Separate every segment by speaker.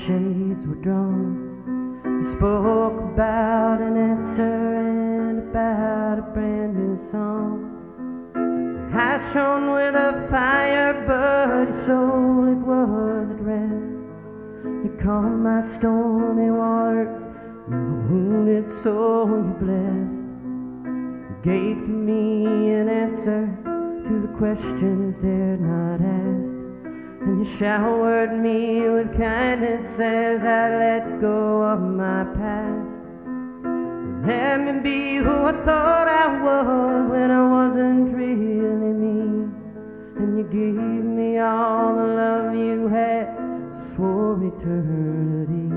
Speaker 1: shades were drawn. You spoke about an answer and about a brand new song. I shone with a fire, but your soul, it was at rest. You calmed my stormy waters, my wounded soul you blessed. You gave to me an answer to the questions dared not ask. And you showered me with kindness as I let go of my past. Let me be who I thought I was when I wasn't really me. And you gave me all the love you had, swore eternity.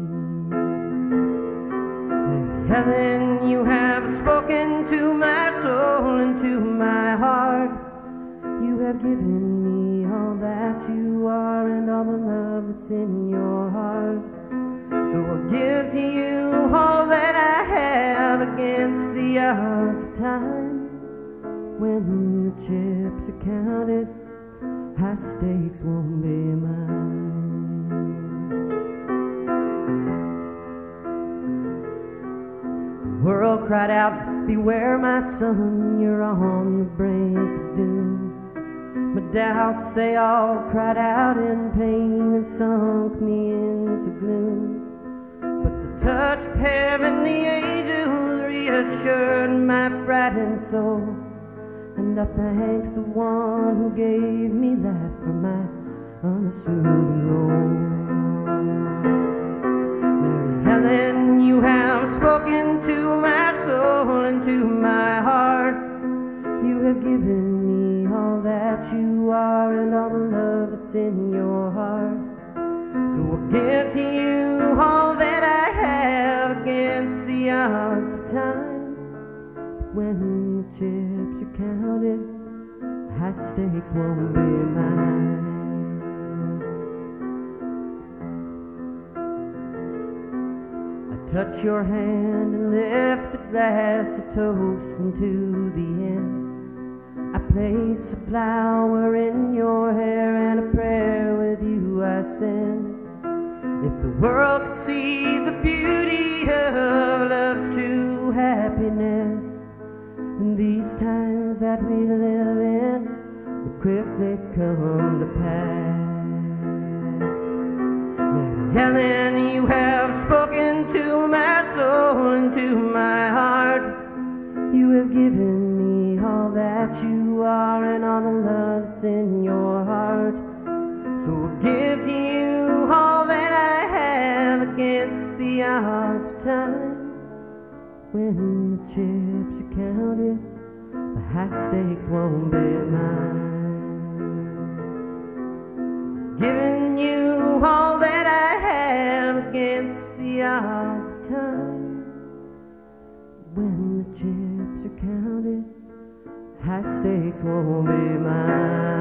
Speaker 1: Helen, you have spoken to my soul and to my heart. You have given me all that you are and all the love that's in your heart. So I give to you all that I have against the odds of time. When the chips are counted, high stakes won't be mine. The world cried out, beware my son, you're on the brink of doom. My doubts, they all cried out in pain and sunk me into gloom. But the touch of heaven, the angels reassured my frightened soul. And I thanked the one who gave me that for my unassuming role. Mary Helen, you have spoken to my soul and to my heart. You have given me all that you are and all the love that's in your heart. So I give to you all that I have against the odds of time. When the chips are counted, high stakes won't be mine. I touch your hand and lift a glass of toast into the end. I place a flower in your hair and a prayer with you I send. If the world could see the beauty of love's true happiness, and these times that we live in will quickly come to pass. Mary Helen, you have spoken to my soul and to my heart. You have given me all that you are and all the love that's in your heart. So I'll give to you all that I have against the odds of time. When the chips are counted, the high stakes won't be mine. Giving you all that I have against the odds of time. When the chips are counted, high stakes won't be mine.